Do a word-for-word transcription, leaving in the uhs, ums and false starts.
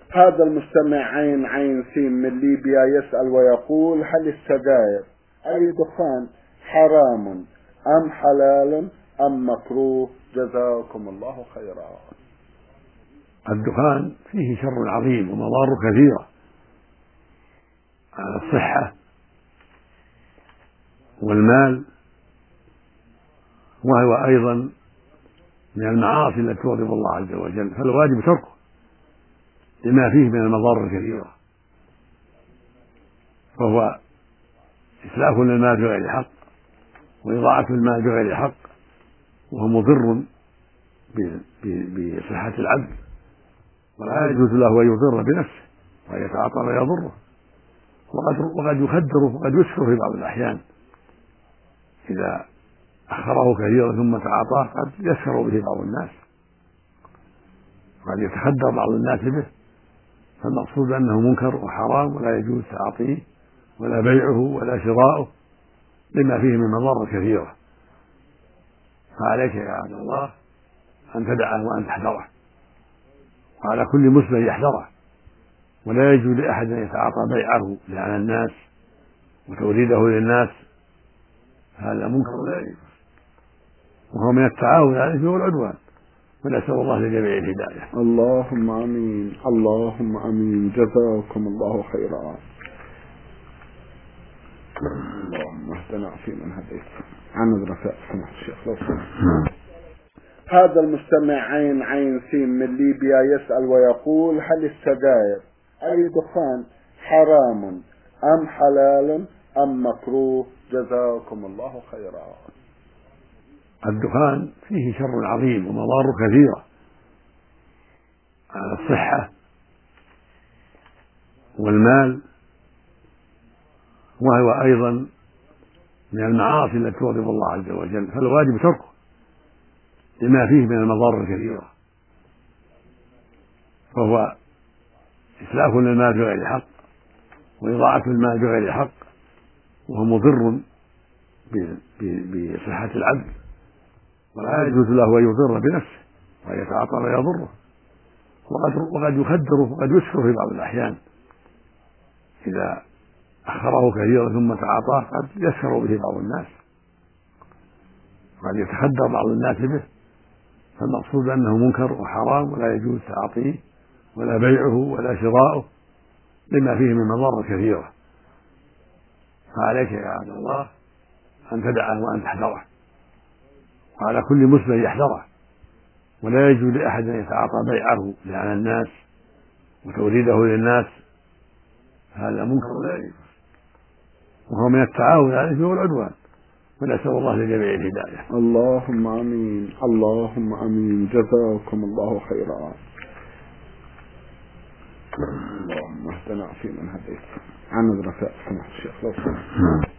هذا المستمع عين عين سين من ليبيا يسأل ويقول: هل السجاير أي دخان حرام أم حلال أم مكروه؟ جزاكم الله خيرا. الدخان فيه شر عظيم ومضار كثيرة على الصحة والمال، وهو أيضا من المعاصي التي تغضب الله عز وجل، فالواجب تركه لما فيه من المضار الكثيرة، فهو إسلاف للمال بغير حق وإضاعة المال بغير حق، وهو مضر بصحة العبد، ولا يجوز له أن يضر بنفسه وأن يتعاطى ما يضره، وقد وقد يخدر وقد يسكر في بعض الأحيان إذا أخره كثيرا ثم تعاطاه قد يسكر به بعض الناس، وقد يتخدر بعض الناس به، فالمقصود أنه منكر وحرام ولا يجوز تعاطيه ولا بيعه ولا شراؤه لما فيه من مضار كثيرة، فعليك يا عبد الله أن تدعه وأن تحذره، وعلى كل مسلم يحذره، ولا يجوز لأحد أن يتعاطى بيعه على الناس وتوريده للناس، هذا منكر ولا يجوز، وهو من التعاون على الإثم والعدوان، ونسأل الله لجميع الهداية. اللهم آمين اللهم آمين. جزاكم الله خيرا. اللهم اهدنا فيمن هديت. عن الرفاء سمحت الشيخ لو سمحت. هذا المستمع عين عين سين من ليبيا يسأل ويقول: هل السجاير أي دخان حرام أم حلال أم مكروه؟ جزاكم الله خيرا. الدخان فيه شر عظيم ومضار كثيرة على الصحة والمال، وهو أيضا من المعاصي التي تغضب الله عز وجل، فالواجب تركه لما فيه من المضار الكثيرة، فهو إسلاف للمال بغير حق وإضاعة المال بغير حق، وهو مضر بصحة العبد، ولا يجوز له أن يضر بنفسه وأن يتعاطى ما يضره، وقد وقد يخدر وقد يسكر في بعض الأحيان إذا أخره كثيرا ثم تعاطاه قد يسكر به بعض الناس، وقد يتخدر بعض الناس به، فالمقصود أنه منكر وحرام ولا يجوز تعاطيه ولا بيعه ولا شراؤه لما فيه من مضار كثيرة، فعليك يا عبد الله أن تدعه وأن تحذره، وعلى كل مسلم يحذره، ولا يجوز لأحد أن يتعاطى بيعه على الناس وتوريده للناس، هذا منكر ولا يجوز، وهو من التعاون على الإثم والعدوان، ونسأل الله لجميع الهداية. اللهم آمين اللهم آمين. جزاكم الله خيرا. اللهم اهدنا فيمن هديت. عن الرفاء سمحت الشيخ لو سمحت.